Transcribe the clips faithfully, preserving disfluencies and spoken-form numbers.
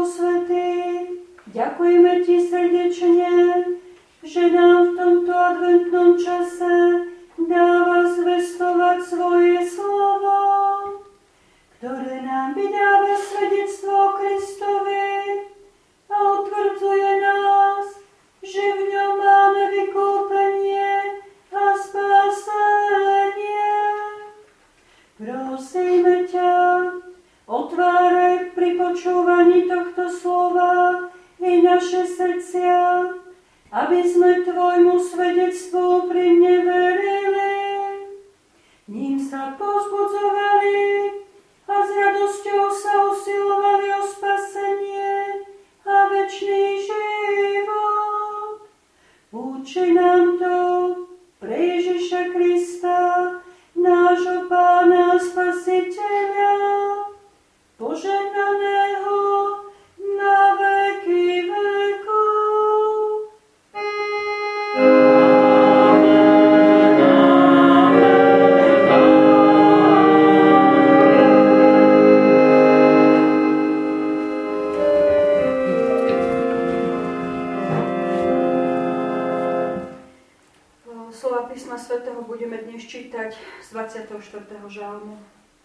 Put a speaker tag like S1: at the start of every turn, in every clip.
S1: Duchu Svätý, ďakujeme Ti srdečne, že nám v tomto adventnom čase dáva zvestovať svoje slovo, ktoré nám vydáva svedectvo o Kristovi a utvrdzuje nás, že v ňom máme vykúpenie a spásenie. Prosíme ťa, otváraj pri počúvaní tohto slova i naše srdcia, aby sme Tvojmu svedectvu úprimne verili, ním sa povzbudzovali a s radosťou sa usilovali o spasenie a večný život. Uči nám to pre Ježiša Krista, nášho Pána a Spasiteľa, požehnaného na veky vekov. Slova písma svätého budeme dnes čítať z dvadsiateho štvrtého žalmu.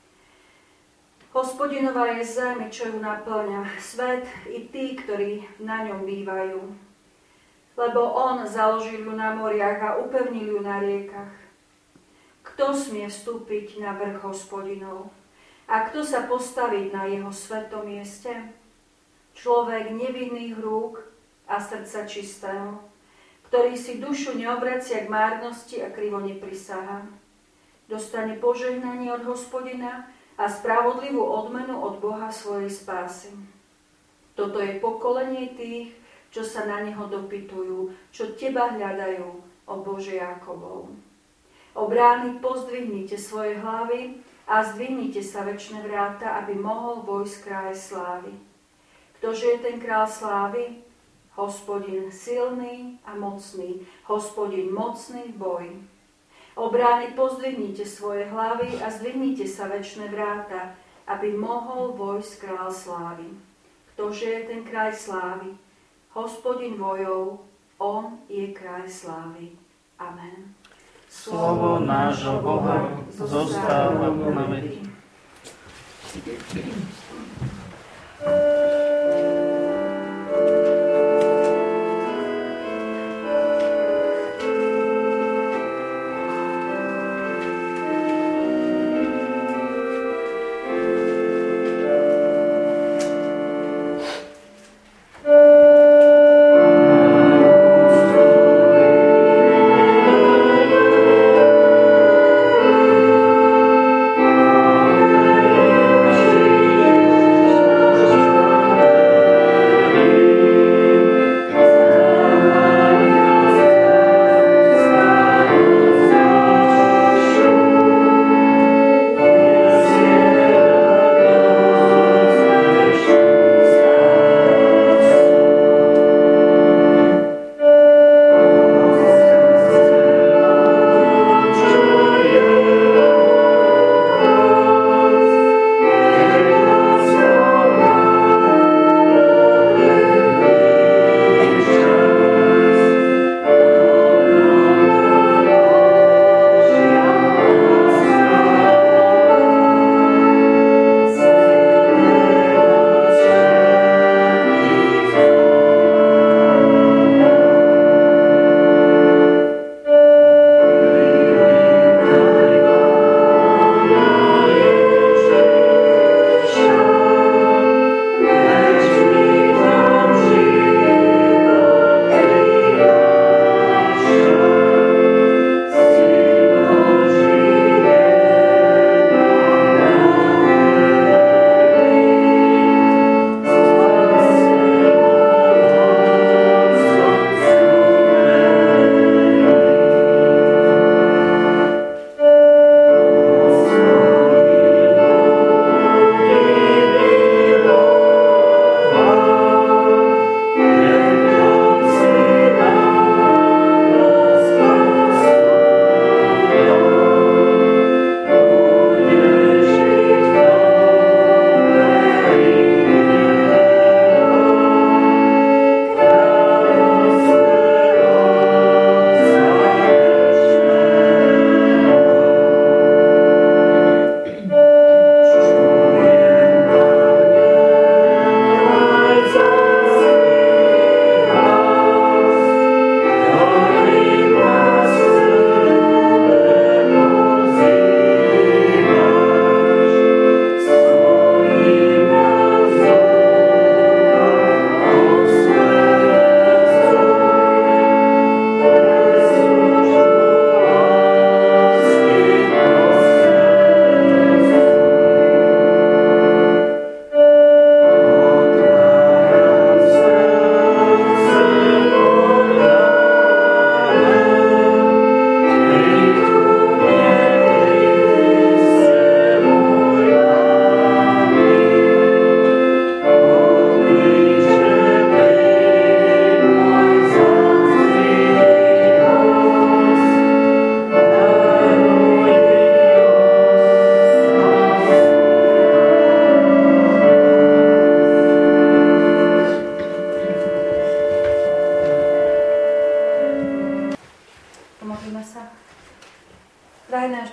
S1: Hospodinová je zem, čo ju naplňa, svet i tí, ktorí na ňom bývajú. Lebo on založil ju na moriach a upevnil ju na riekach. Kto smie vstúpiť na vrch Hospodinov? A kto sa postaviť na jeho svetom mieste? Človek nevinných rúk a srdca čistého, ktorý si dušu neobracia k márnosti a krivo neprisáha. Dostane požehnanie od Hospodina a spravodlivú odmenu od Boha svojej spásy. Toto je pokolenie tých, čo sa na neho dopytujú, čo teba hľadajú, o Bože Jakobov. O brány pozdvihnite svoje hlavy a zdvihnite sa večné vráta, aby mohol vojsť kráľ slávy. Ktože je ten kráľ slávy? Hospodin silný a mocný, Hospodin mocný v boji. O brány pozdvihnite svoje hlavy a zdvihnite sa večné vráta, aby mohol vojsť kráľ slávy. Ktože je ten kráľ slávy? Hospodin vojov, on je kráľ slávy. Amen.
S2: Slovo nášho Boha zostáva na veky.
S3: Thank you.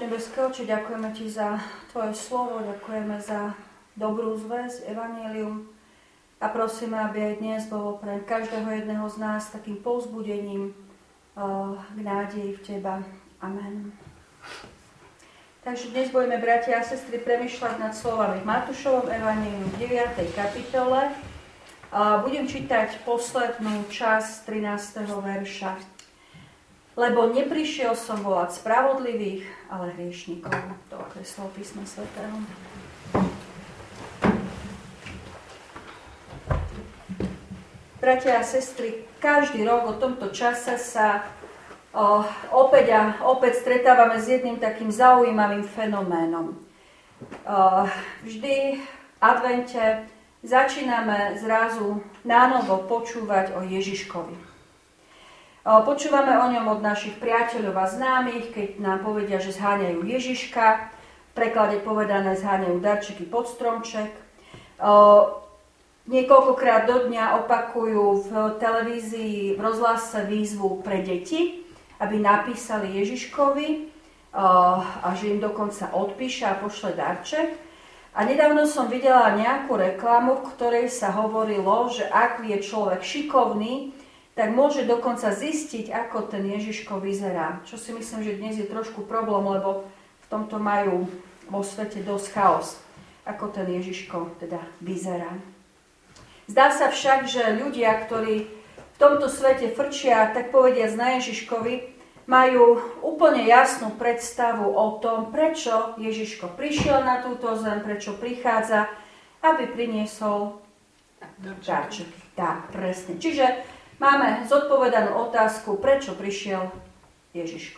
S1: nebeský Oče, ďakujeme Ti za Tvoje slovo, ďakujeme za dobrú zvesť, evanjelium a prosíme, aby aj dnes bolo pre každého jedného z nás takým povzbudením uh, k nádeji v Teba. Amen. Takže dnes budeme, bratia a sestry, premýšľať nad slovami v Matúšovom evanjeliu v deviatej kapitole. Uh, budem čítať poslednú časť trinásteho verša. Lebo neprišiel som volať spravodlivých, ale hriešnikov. To je slovo písma svätého. Bratia a sestry, každý rok o tomto čase sa o, opäť a opäť stretávame s jedným takým zaujímavým fenoménom. O, vždy v advente začíname zrazu nánovo počúvať o Ježiškovi. Počúvame o ňom od našich priateľov a známych, keď nám povedia, že zháňajú Ježiška, v preklade povedané zháňajú darčeky pod stromček. Niekoľkokrát do dňa opakujú v televízii, v rozhlase výzvu pre deti, aby napísali Ježiškovi a že im dokonca odpíše a pošle darček. A nedávno som videla nejakú reklamu, v ktorej sa hovorilo, že ak je človek šikovný, tak môže dokonca zistiť, ako ten Ježiško vyzerá. Čo si myslím, že dnes je trošku problém, lebo v tomto majú vo svete dosť chaos, ako ten Ježiško teda vyzerá. Zdá sa však, že ľudia, ktorí v tomto svete frčia, tak povediac na Ježiškovi, majú úplne jasnú predstavu o tom, prečo Ježiško prišiel na túto zem, prečo prichádza, aby priniesol darčeky. Tak, presne. Čiže máme zodpovedanú otázku, prečo prišiel Ježiško.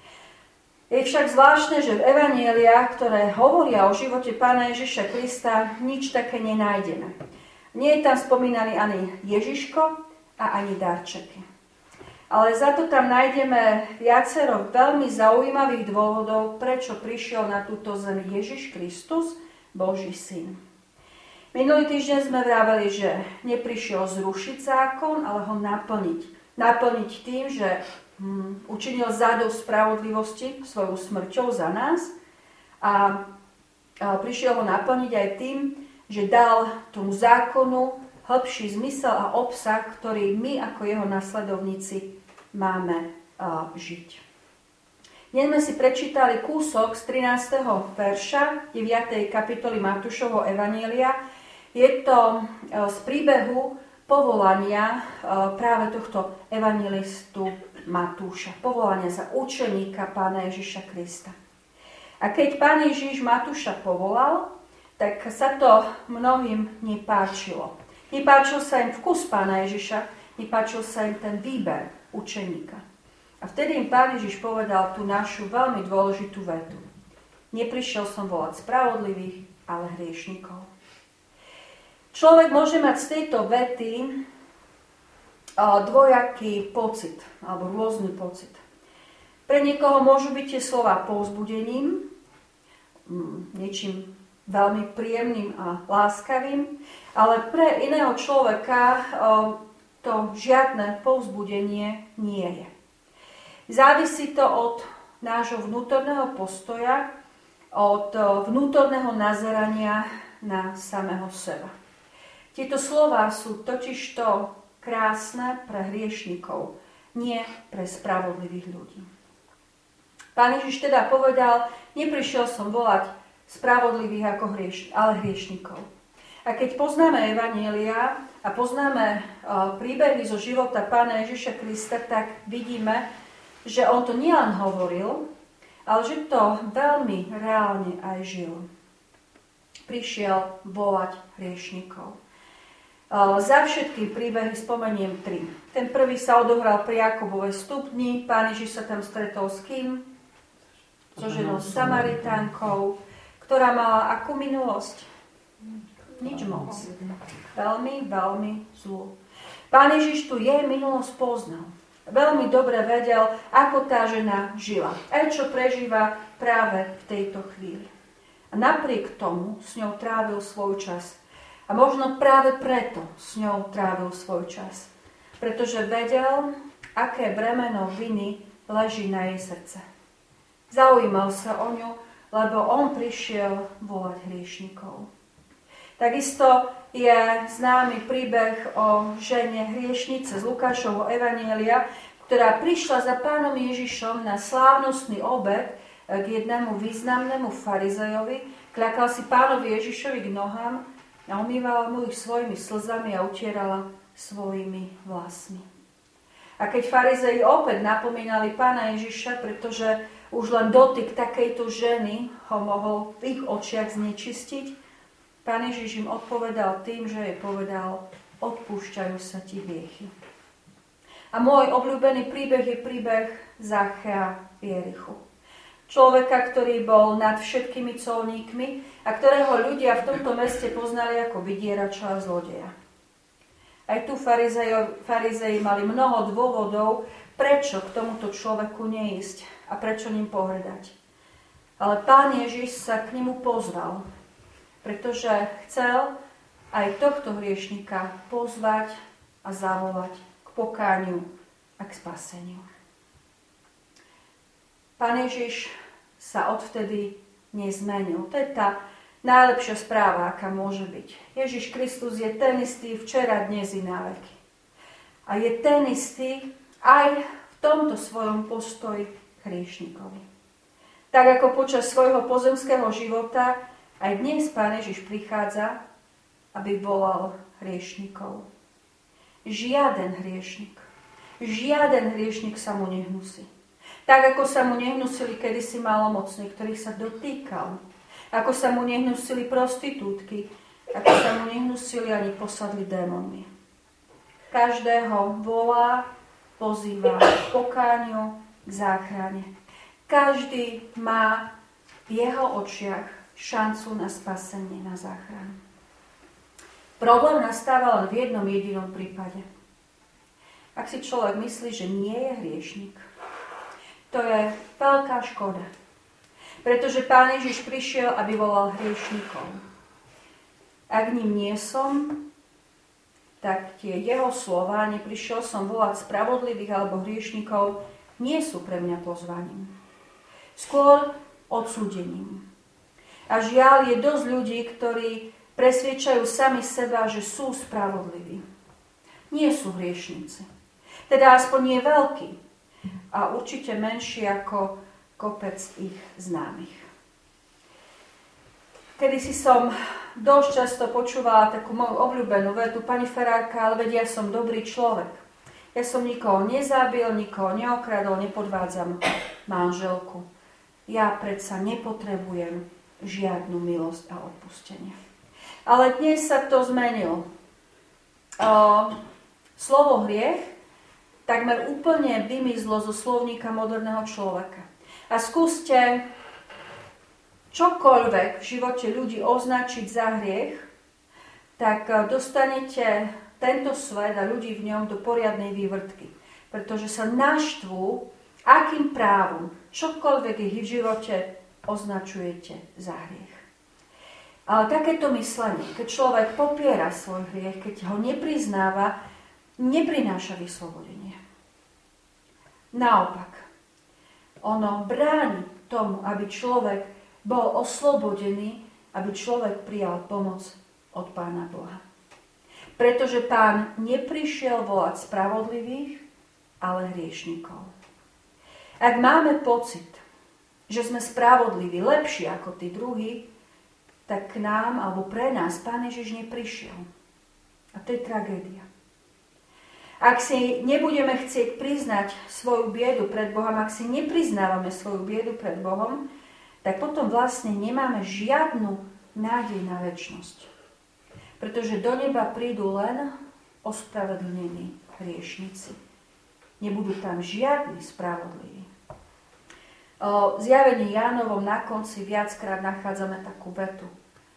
S1: Je však zvláštne, že v evanjeliách, ktoré hovoria o živote Pána Ježiša Krista, nič také nenájdeme. Nie je tam spomínaný ani Ježiško a ani darčeky. Ale za to tam nájdeme viacero veľmi zaujímavých dôvodov, prečo prišiel na túto zem Ježiš Kristus, Boží syn. Minulý týždeň sme vraveli, že neprišiel zrušiť zákon, ale ho naplniť. Naplniť tým, že hm, učinil zádosť spravodlivosti svojou smrťou za nás a, a prišiel ho naplniť aj tým, že dal tomu zákonu hĺbší zmysel a obsah, ktorý my ako jeho nasledovníci máme a, žiť. Dnes sme si prečítali kúsok z trinásteho verša deviatej kapitoly Matúšovho evanjelia. Je to z príbehu povolania práve tohto evanjelistu Matúša. Povolania za učeníka Pána Ježiša Krista. A keď Pán Ježiš Matúša povolal, tak sa to mnohým nepáčilo. Nepáčil sa im vkus Pána Ježiša, nepáčil sa im ten výber učeníka. A vtedy im Pán Ježiš povedal tú našu veľmi dôležitú vetu. Neprišiel som volať spravodlivých, ale hriešnikov. Človek môže mať z tejto vety dvojaký pocit, alebo rôzny pocit. Pre niekoho môžu byť tie slová povzbudením, niečím veľmi príjemným a láskavým, ale pre iného človeka to žiadne povzbudenie nie je. Závisí to od nášho vnútorného postoja, od vnútorného nazerania na samého seba. Tieto slová sú totižto krásne pre hriešnikov, nie pre spravodlivých ľudí. Pán Ježiš teda povedal, neprišiel som volať spravodlivých ako hrieš, ale hriešnikov. A keď poznáme evanjelia a poznáme uh, príbehy zo života Pána Ježiša Krista, tak vidíme, že on to nielen hovoril, ale že to veľmi reálne aj žil. Prišiel volať hriešnikov. Za všetky príbehy spomeniem tri. Ten prvý sa odohral pri Jakobovej stupni. Pán Ježiš sa tam stretol s kým? So ženou Samaritánkou, ktorá mala akú minulosť? Nič moc. Veľmi, veľmi zlú. Pán Ježiš tu jej minulosť poznal. Veľmi dobre vedel, ako tá žena žila. Aj čo prežíva práve v tejto chvíli. A napriek tomu s ňou trávil svoj čas. A možno práve preto s ňou trávil svoj čas. Pretože vedel, aké bremeno viny leží na jej srdce. Zaujímal sa o ňu, lebo on prišiel volať hriešnikov. Takisto je známy príbeh o žene hriešnice z Lukášovho evanjelia, ktorá prišla za pánom Ježišom na slávnostný obed k jednému významnému farizejovi, kľakal si pánovi Ježišovi k nohám a umývala mu ich svojimi slzami a utierala svojimi vlasmi. A keď farizeji opäť napomínali pána Ježiša, pretože už len dotyk takejto ženy ho mohol v ich očiach znečistiť, pán Ježiš im odpovedal tým, že jej povedal: odpúšťajú sa ti hriechy. A môj obľúbený príbeh je príbeh Zachea v Jerichu. Človeka, ktorý bol nad všetkými colníkmi a ktorého ľudia v tomto meste poznali ako vydierača a zlodeja. Aj tu farizeji mali mnoho dôvodov, prečo k tomuto človeku neísť a prečo ním pohrdať. Ale pán Ježiš sa k nemu pozval, pretože chcel aj tohto hriešnika pozvať a zavolať k pokániu a k spaseniu. Pán Ježiš sa odvtedy nezmenil. To je tá najlepšia správa, aká môže byť. Ježiš Kristus je ten istý včera, dnes i na veky. A je ten istý aj v tomto svojom postoji k hriešnikovi. Tak ako počas svojho pozemského života, aj dnes Pán Ježiš prichádza, aby volal hriešnikov. Žiaden hriešnik, žiaden hriešnik sa mu nehnusí. Tak ako sa mu nehnusili kedysi malomocní, ktorých sa dotýkal. Ako sa mu nehnusili prostitútky, ako sa mu nehnusili ani posadli démonmi. Každého volá, pozýva k pokániu, k záchrane. Každý má v jeho očiach šancu na spasenie, na záchranu. Problém nastáva len v jednom jedinom prípade. Ak si človek myslí, že nie je hriešnik, to je veľká škoda. Pretože Pán Ježiš prišiel, aby volal hriešnikov. Ak ním nie som, tak tie jeho slová, neprišiel som volať spravodlivých alebo hriešnikov, nie sú pre mňa pozvaním. Skôr odsúdením. A žiaľ, je dosť ľudí, ktorí presviečajú sami seba, že sú spravodliví. Nie sú hriešnici. Teda aspoň nie veľký. A určite menší ako kopec ich známych. Kedy si som dosť často počúvala takú moju obľúbenú vetu: pani farárka, ale vedia, ja som dobrý človek. Ja som nikoho nezabil, nikoho neokradol, nepodvádzam manželku. Ja predsa nepotrebujem žiadnu milosť a odpustenie. Ale dnes sa to zmenilo. O, slovo hriech takmer úplne vymizlo zo slovníka moderného človeka. A skúste čokoľvek v živote ľudí označiť za hriech, tak dostanete tento svet a ľudí v ňom do poriadnej vývrtky. Pretože sa naštvú, akým právom čokoľvek ich v živote označujete za hriech. Ale takéto myslenie, keď človek popiera svoj hriech, keď ho nepriznáva, neprináša vyslobodenie. Naopak, ono bráni tomu, aby človek bol oslobodený, aby človek prijal pomoc od Pána Boha. Pretože Pán neprišiel volať spravodlivých, ale hriešnikov. Ak máme pocit, že sme spravodliví, lepší ako tí druhí, tak k nám alebo pre nás Pán Ježiš neprišiel. A to je tragédia. Ak si nebudeme chcieť priznať svoju biedu pred Bohom, ak si nepriznávame svoju biedu pred Bohom, tak potom vlastne nemáme žiadnu nádej na večnosť. Pretože do neba prídu len ospravedlnení hriešnici. Nebudú tam žiadni spravodliví. O Zjavení Jánovom na konci viackrát nachádzame takú vetu.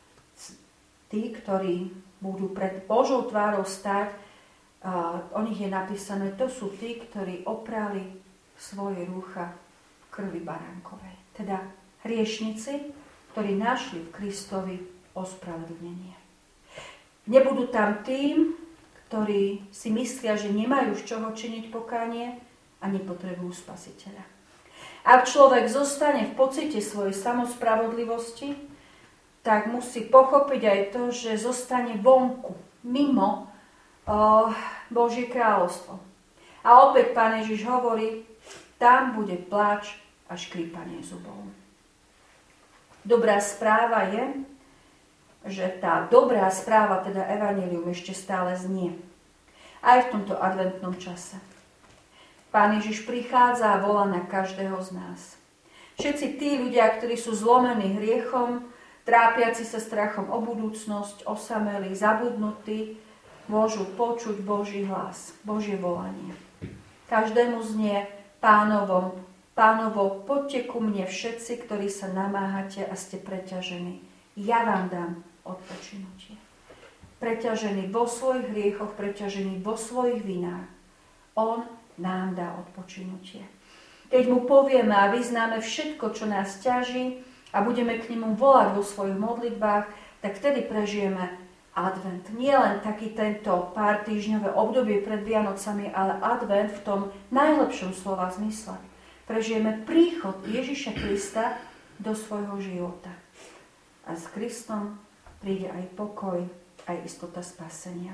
S1: Tí, ktorí budú pred Božou tvárou stáť, uh, o nich je napísané, to sú tí, ktorí oprali svoje rúcha v krvi baránkovej. Teda hriešnici, ktorí našli v Kristovi ospravedlnenie. Nebudú tam tým, ktorí si myslia, že nemajú z čoho činiť pokánie a nepotrebujú spasiteľa. Ak človek zostane v pocite svojej samospravodlivosti, tak musí pochopiť aj to, že zostane vonku, mimo uh, Božie kráľovstvo. A opäť Pán Ježiš hovorí, tam bude pláč a škrípanie zubov. Dobrá správa je, že tá dobrá správa, teda evanjelium, ešte stále znie. Aj v tomto adventnom čase. Pán Ježiš prichádza a volá na každého z nás. Všetci tí ľudia, ktorí sú zlomení hriechom, trápiaci sa strachom o budúcnosť, osamelí, zabudnutí, môžu počuť Boží hlas, Božie volanie. Každému znie Pánovom, Pánovo, poďte ku mne všetci, ktorí sa namáhate a ste preťažení. Ja vám dám odpočinutie. Preťažení vo svojich hriechoch, preťažení vo svojich vinách. On nám dá odpočinutie. Keď mu povieme a vyznáme všetko, čo nás ťaží a budeme k nemu volať vo svojich modlitbách, tak vtedy prežijeme advent. Nie len taký tento pár týždňové obdobie pred Vianocami, ale advent v tom najlepšom slova zmysle. Prežijeme príchod Ježiša Krista do svojho života. A s Kristom príde aj pokoj, aj istota spasenia.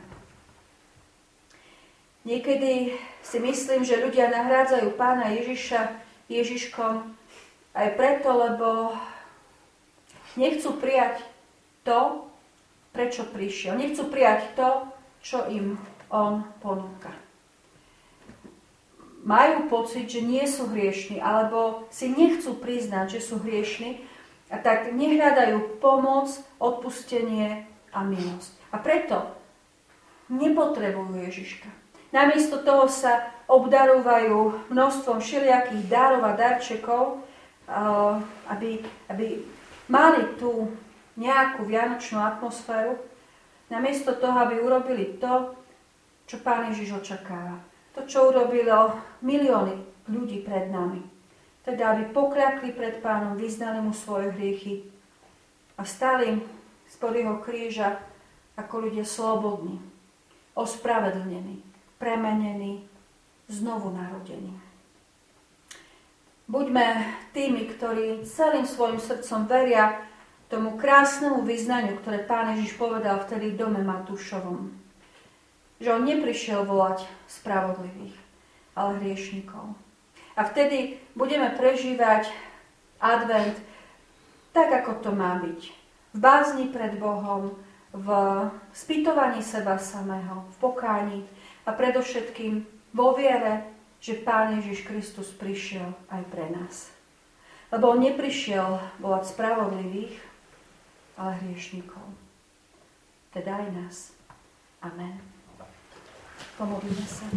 S1: Niekedy si myslím, že ľudia nahrádzajú Pána Ježiša Ježiškom aj preto, lebo nechcú prijať to, prečo prišiel. Nechcú prijať to, čo im on ponúka. Majú pocit, že nie sú hriešni, alebo si nechcú priznať, že sú hriešni, a tak nehľadajú pomoc, odpustenie a milosť. A preto nepotrebujú Ježiška. Namiesto toho sa obdarúvajú množstvom všelijakých darov a darčekov, aby, aby mali tú nejakú vianočnú atmosféru, namiesto toho, aby urobili to, čo Pán Ježiš očakáva. To, čo urobilo milióny ľudí pred nami. Teda, aby pokľakli pred Pánom, vyznali mu svoje hriechy a stali spod jeho kríža ako ľudia slobodní, ospravedlnení, premenení, znovu narodení. Buďme tými, ktorí celým svojim srdcom veria tomu krásnemu vyznaniu, ktoré Pán Ježiš povedal vtedy v dome Matúšovom. Že on neprišiel volať spravodlivých, ale hriešnikov. A vtedy budeme prežívať advent tak, ako to má byť. V bázni pred Bohom, v spýtovaní seba samého, v pokáni a predovšetkým vo viere, že Pán Ježiš Kristus prišiel aj pre nás. Lebo on neprišiel volať spravodlivých, ale hriešnikov. Teda aj nás. Amen. Pomodlíme sa.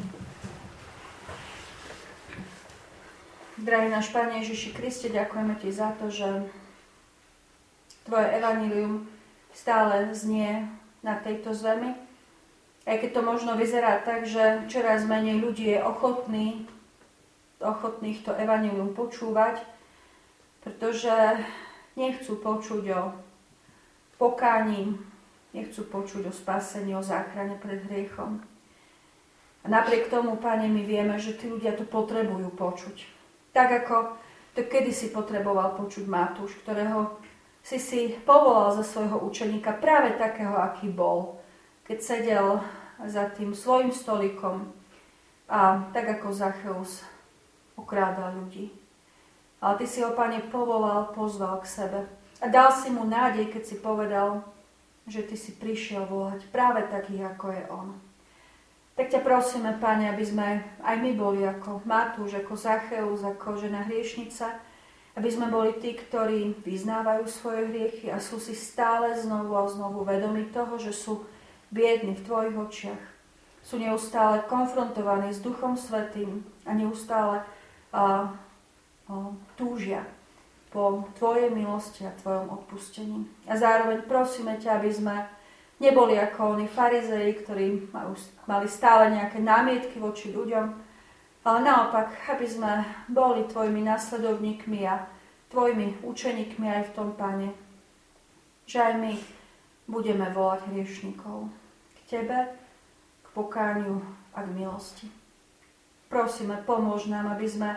S1: Drahý náš Pane Ježiši Kriste, ďakujeme Ti za to, že Tvoje evanjelium stále znie na tejto zemi. Aj keď to možno vyzerá tak, že čoraz menej ľudí je ochotný, ochotných to evanjelium počúvať, pretože nechcú počuť o pokáni, nechcú počuť o spasení, o záchrane pred hriechom. A napriek tomu, Pane, my vieme, že tí ľudia to potrebujú počuť. Tak ako to kedysi potreboval počuť Matúš, ktorého si si povolal za svojho učeníka práve takého, aký bol, keď sedel za tým svojim stolikom a tak ako Zacheus okrádal ľudí. Ale Ty si ho, Pane, povolal, pozval k sebe a dal si mu nádej, keď si povedal, že Ty si prišiel volať práve takých, ako je on. Tak ťa prosíme, Pane, aby sme aj my boli ako Matúš, ako Zacheus, ako žena hriešnica, aby sme boli tí, ktorí vyznávajú svoje hriechy a sú si stále znovu a znovu vedomi toho, že sú biední v Tvojich očiach. Sú neustále konfrontovaní s Duchom Svätým a neustále a, a, túžia po Tvojej milosti a Tvojom odpustení. A zároveň prosíme ťa, aby sme neboli ako oni farizei, ktorí mali stále nejaké námietky voči ľuďom, ale naopak, aby sme boli Tvojimi nasledovníkmi a Tvojimi učeníkmi aj v tom, Pane, že aj my budeme volať hriešnikov k Tebe, k pokániu a k milosti. Prosíme, pomôž nám, aby sme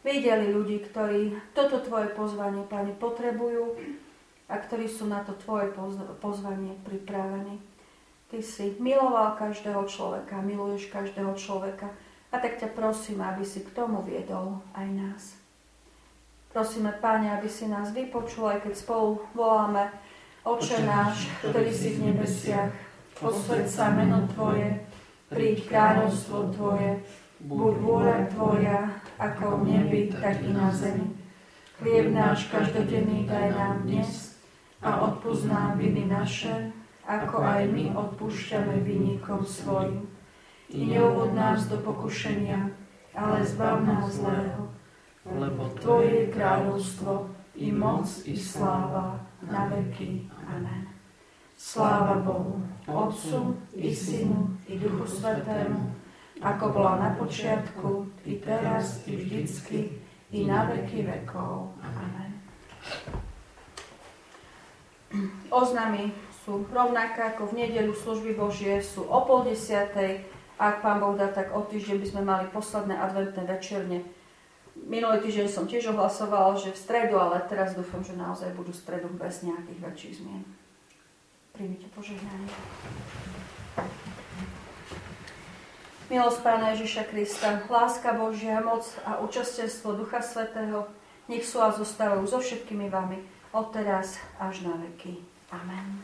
S1: videli ľudí, ktorí toto Tvoje pozvanie, Pane, potrebujú a ktorí sú na to Tvoje pozvanie pripravení. Ty si miloval každého človeka, miluješ každého človeka a tak ťa prosím, aby si k tomu viedol aj nás. Prosíme, Pane, aby si nás vypočul, aj keď spolu voláme Oče náš, ktorý si v nebesiach, posväť sa meno Tvoje, príď kráľovstvo Tvoje, buď vôľa Tvoja, ako v nebi, tak i na zemi. Chlieb náš každodenný daj nám dnes a odpusť nám viny naše, ako aj my odpúšťame vinníkom svojim. I neuvod nás do pokušenia, ale zbav nás zlého. Lebo Tvoje je kráľovstvo, i moc, i sláva, na veky. Amen. Sláva Bohu, Otcu, i Synu, i Duchu Svätému, ako bola na počiatku, i teraz, i vždycky, i na veky vekov. Amen. Oznamy sú rovnaké ako v nedeľu služby Božie, sú o pol desiatej. Ak Pán Boh dá, tak o týždeň by sme mali posledné adventné večerne. Minulý týždeň som tiež ohlasovala, že v stredu, ale teraz dúfam, že naozaj budú v stredu bez nejakých väčších zmien. Príjmite požehnanie. Milosť Pána Ježiša Krista, láska Božia, moc a účastenstvo Ducha Svätého, nech sú a zostávajú so všetkými vami, od teraz až na veky. Amen.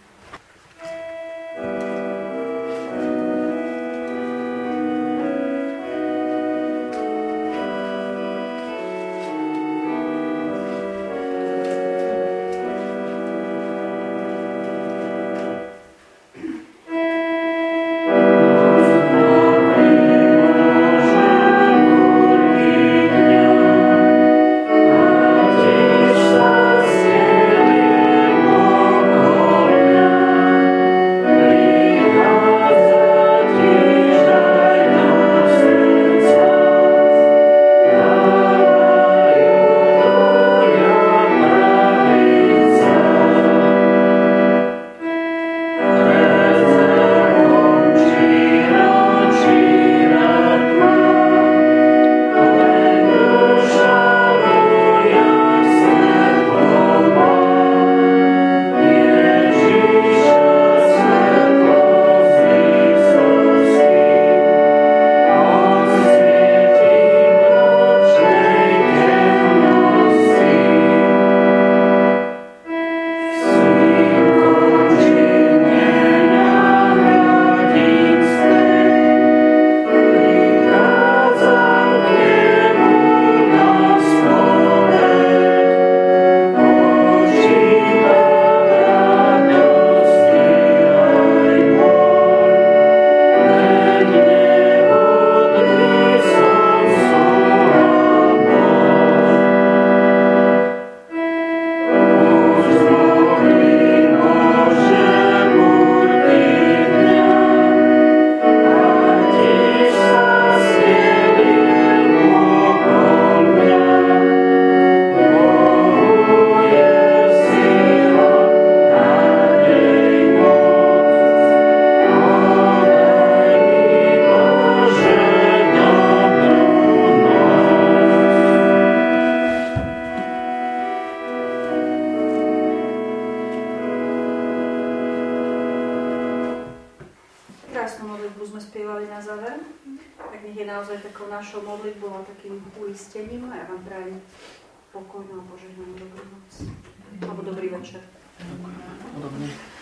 S1: Našou modlitbou a takým uistením a ja vám prajem pokojnú a požehnanú dobrú noc. Alebo dobrý večer.
S2: Podobne.